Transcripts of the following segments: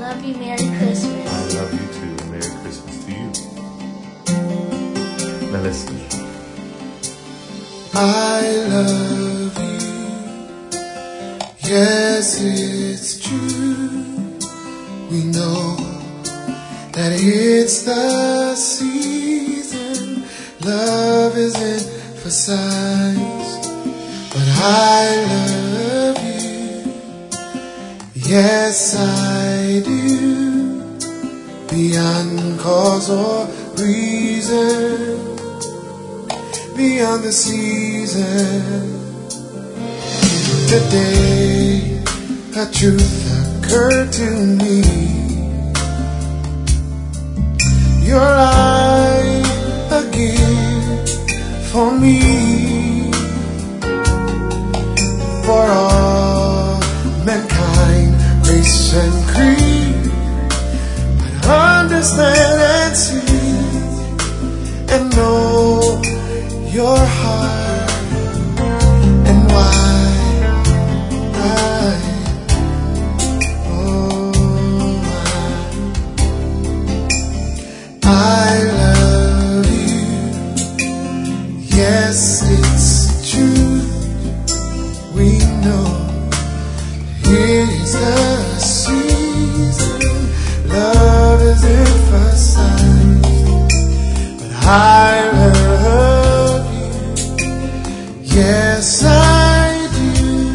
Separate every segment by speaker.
Speaker 1: love you. Merry Christmas.
Speaker 2: I love you too. Merry Christmas to you. Now listen.
Speaker 3: I love you. Yes, it's true. We know that it's the season. Love is emphasized. But I love you. Yes, I do. Beyond cause or reason. Beyond the season. Today, a truth occurred to me. You're like a gift for me, for all mankind, race and creed. I understand and see and know your heart and why. I love you. Yes, it's true. We know it's the season. Love is emphasized. But I love you. Yes, I do.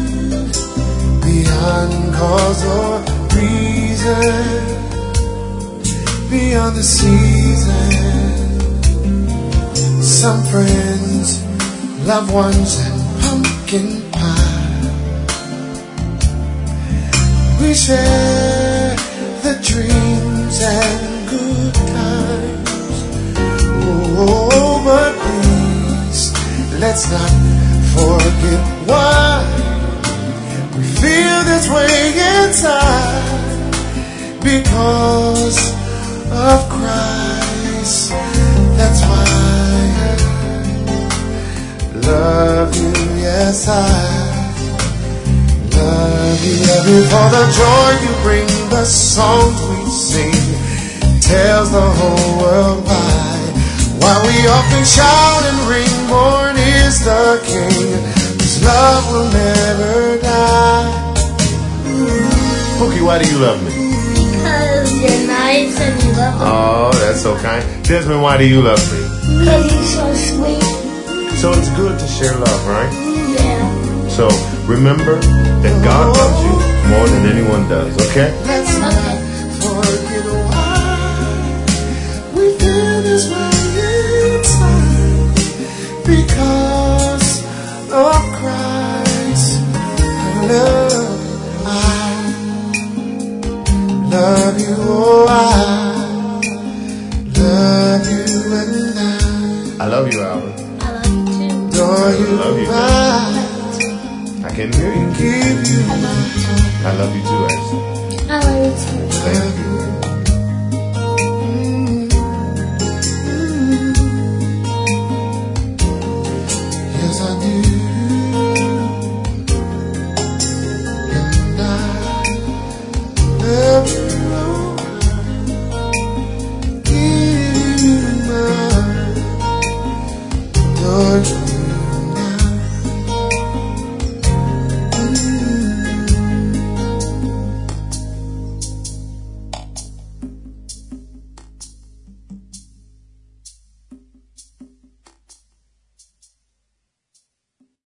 Speaker 3: Beyond cause or reason. Beyond the season. Some friends, loved ones, and pumpkin pie. We share the dreams and good times. Oh, but please, let's not forget why we feel this way inside. Because of Christ, that's why I love you. Yes, I love you. Love you for the joy you bring. The songs we sing tells the whole world why we often shout and ring. Born is the King, His love will never die.
Speaker 2: Pookie, why do you love me?
Speaker 1: Because you're nice and you love me.
Speaker 2: Oh, that's so kind. Desmond, why do you love me?
Speaker 1: Because you're so sweet.
Speaker 2: So it's good to share love, right?
Speaker 1: Yeah.
Speaker 2: So remember that God loves you more than anyone does, okay?
Speaker 3: Let's not forget why we feel this way inside. Because of Christ, I love you, oh, I love you and
Speaker 2: I love you, Albert.
Speaker 1: I love you too.
Speaker 3: adore you.
Speaker 2: love you. I can hear you.
Speaker 3: Give you
Speaker 2: I love you too, Ashley.
Speaker 1: I love you too.
Speaker 2: Thank you.
Speaker 3: yes, I do. And I love you, Lord. Give you my adore you.